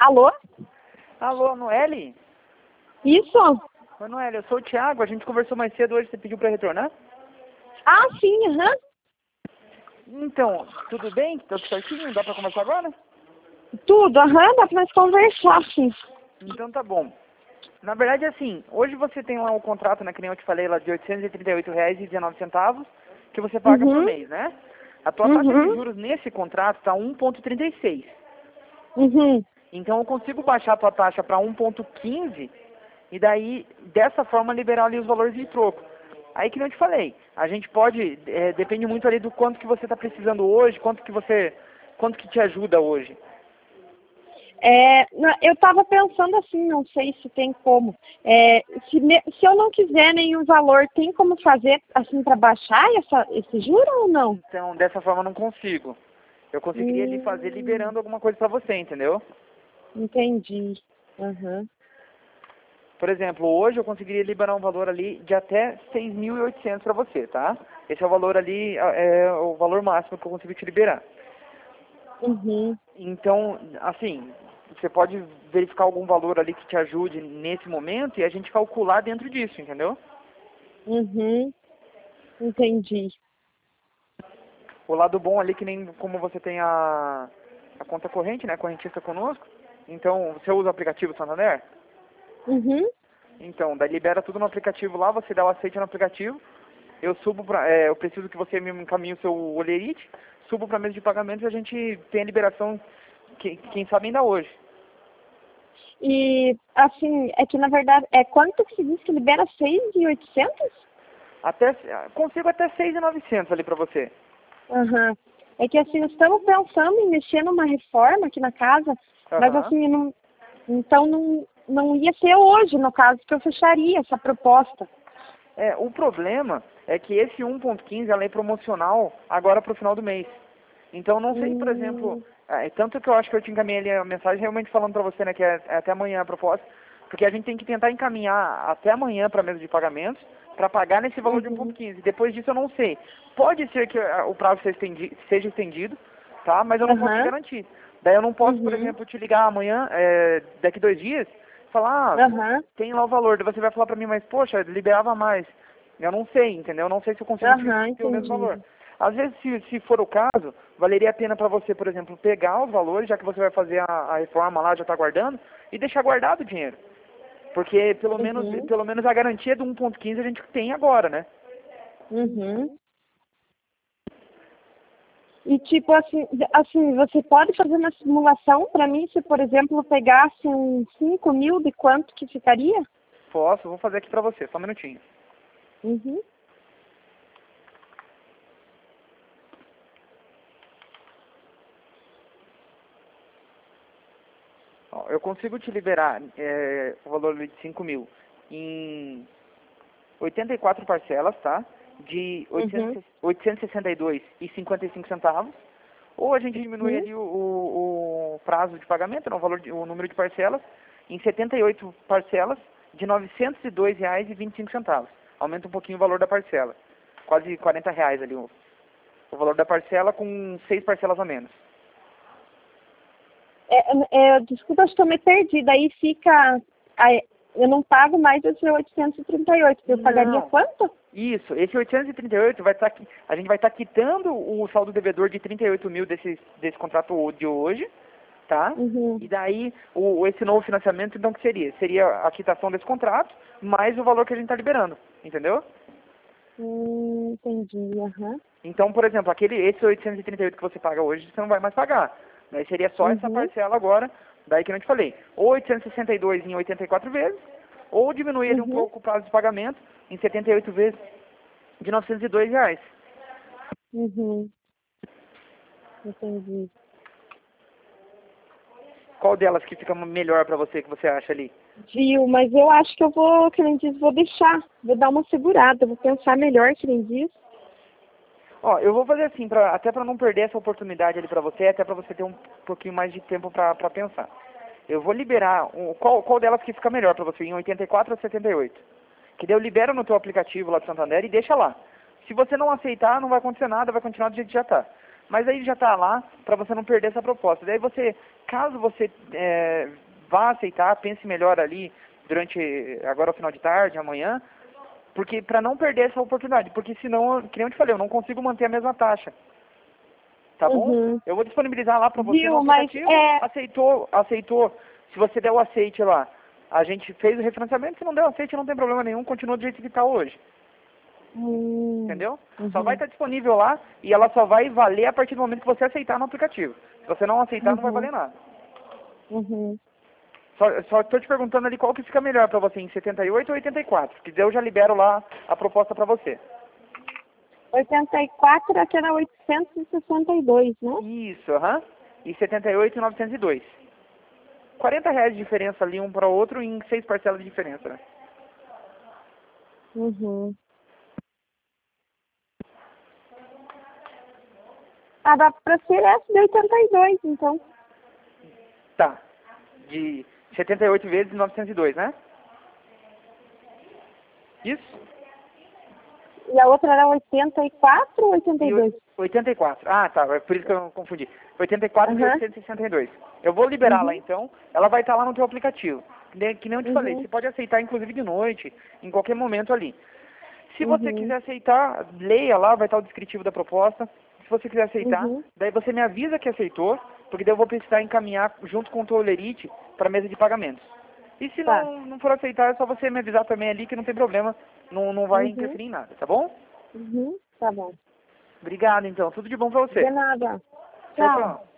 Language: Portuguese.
Alô? Alô, Noeli? Isso? Oi, Noeli, eu sou o Thiago, a gente conversou mais cedo hoje, você pediu pra retornar? Ah, sim, aham. Então, tudo bem? Tudo certinho? Dá pra conversar agora? Tudo, aham, dá pra nós conversar, sim. Então tá bom. Na verdade, assim, hoje você tem lá o contrato, né, que nem eu te falei, lá de R$ 838,19, que você paga por Uhum, mês, né? A tua taxa de uhum, juros nesse contrato tá 1,36. uhum. Então eu consigo baixar a tua taxa para 1,15 e daí, dessa forma, liberar ali os valores de troco. Aí que nem eu te falei, a gente pode, depende muito ali do quanto que você está precisando hoje, quanto que te ajuda hoje. Eu tava pensando assim, não sei se tem como. Se eu não quiser nenhum valor, tem como fazer assim para baixar esse juro ou não? Então, dessa forma eu não consigo. Eu conseguiria ali fazer Hum, liberando alguma coisa para você, entendeu? entendi. Aham. Por exemplo, hoje eu conseguiria liberar um valor ali de até 6.800 para você, tá? Esse é o valor ali, é o valor máximo que eu consigo te liberar. Uhum. Então, assim, você pode verificar algum valor ali que te ajude nesse momento e a gente calcular dentro disso, entendeu? Uhum. Entendi. O lado bom ali, que nem como você tem a conta corrente, né, correntista conosco, então você usa o aplicativo Santander? Uhum. Então, daí libera tudo no aplicativo lá, você dá o aceite no aplicativo, eu preciso que você me encaminhe o seu olerite, subo para a mesa de pagamentos e a gente tem a liberação, quem sabe ainda hoje. E, assim, é que na verdade, quanto que se diz que libera 6.800? Até, consigo até 6.900 ali para você. Aham. É que assim, estamos pensando em mexer numa reforma aqui na casa, mas Aham. assim, então não ia ser hoje, no caso, que eu fecharia essa proposta. O problema é que esse 1,15 ela é promocional agora para o final do mês. Então, não sei, por exemplo, Hum, tanto que eu acho que eu te encaminhei ali a mensagem realmente falando para você, né, que é até amanhã a proposta, porque a gente tem que tentar encaminhar até amanhã para a mesa de pagamentos para pagar nesse valor de uhum, 1,15. Depois disso eu não sei. Pode ser que o prazo seja estendido, tá? Mas eu não posso te aham, garantir. Daí eu não posso, por uhum, exemplo, te ligar amanhã, daqui 2 dias, falar, aham, tem lá o valor. Daí você vai falar para mim, mas poxa, liberava mais. Eu não sei, entendeu? Eu não sei se eu consigo te aham, ter o mesmo valor. entendi. Às vezes, se for o caso, valeria a pena para você, por exemplo, pegar os valores, já que você vai fazer a reforma lá, já está guardando, e deixar guardado o dinheiro. Porque Uhum, pelo menos a garantia do 1,15 a gente tem agora, né? uhum. E tipo assim, você pode fazer uma simulação para mim se, por exemplo, eu pegasse uns 5.000, de quanto que ficaria? Posso, vou fazer aqui para você, só um minutinho. Uhum. Ó, eu consigo te liberar o valor de 5.000 em 84 parcelas, tá? De Uhum. 862,55 centavos. Ou a gente diminui Uhum. ali o prazo de pagamento, né, o número de parcelas, em 78 parcelas de R$ 902,25. Aumenta um pouquinho o valor da parcela. Quase R$ 40 ali o valor da parcela com 6 parcelas a menos. Desculpa, acho que eu me perdi. Daí fica. aí, eu não pago mais esse 838. Eu pagaria Não. quanto? Isso, esse 838 vai estar a gente vai estar quitando o saldo devedor de 38 mil desse contrato de hoje, tá? Uhum. E daí esse novo financiamento, então, que seria? Seria a quitação desse contrato mais o valor que a gente está liberando, entendeu? Entendi. Aham. Então, por exemplo, esse 838 que você paga hoje, você não vai mais pagar. Daí seria só essa Uhum. parcela agora, daí que eu te falei, ou 862 em 84 vezes, ou diminuir ele um Uhum. pouco o prazo de pagamento em 78 vezes de R$ 902. Uhum. Entendi. Qual delas que fica melhor pra você, que você acha ali? Viu, mas eu acho que eu vou, que nem diz, vou deixar. Vou dar uma segurada, vou pensar melhor, que nem diz. Ó, eu vou fazer assim, até pra não perder essa oportunidade ali pra você, até pra você ter um pouquinho mais de tempo pra pensar. Eu vou liberar, qual delas que fica melhor pra você, em 84 ou 78? Que daí eu libero no teu aplicativo lá do Santander e deixa lá. Se você não aceitar, não vai acontecer nada, vai continuar do jeito que já tá. Mas aí já tá lá, pra você não perder essa proposta. Daí você caso você vá aceitar, pense melhor ali durante agora o final de tarde, amanhã, porque para não perder essa oportunidade, porque senão, que nem eu te falei, eu não consigo manter a mesma taxa. Tá bom? Uhum. Eu vou disponibilizar lá para você Viu, no mas aplicativo. Aceitou. Se você der o aceite lá, a gente fez o refinanciamento. Se não der o aceite, não tem problema nenhum. Continua do jeito que está hoje. Entendeu? Só vai estar disponível lá e ela só vai valer a partir do momento que você aceitar no aplicativo. Se você não aceitar, não vai valer nada. Uhum. Só estou te perguntando ali qual que fica melhor para você, em 78 ou 84. Que daí eu já libero lá a proposta para você. 84 aqui era 862, né? Isso, aham. E 78 e 902. R$ 40 de diferença ali um para o outro em 6 parcelas de diferença, né? Uhum. Ah, dá pra ser essa de 82, então. Tá. De 78 vezes 902, né? Isso? E a outra era 84 ou 82? 84. Ah, tá. É por isso que eu confundi. 84 Uhum. vezes 162. Eu vou liberar lá então. Ela vai estar lá no teu aplicativo. Que nem eu te falei. Você pode aceitar inclusive de noite, em qualquer momento ali. Se você quiser aceitar, leia lá, vai estar o descritivo da proposta. Se você quiser aceitar, daí você me avisa que aceitou, porque daí eu vou precisar encaminhar junto com o teu Olerite para a mesa de pagamentos. E se Tá. não for aceitar, é só você me avisar também ali que não tem problema, não vai interferir em nada, tá bom? Tá bom. Obrigado então, tudo de bom pra você. De nada. Tchau, Tchau. tchau.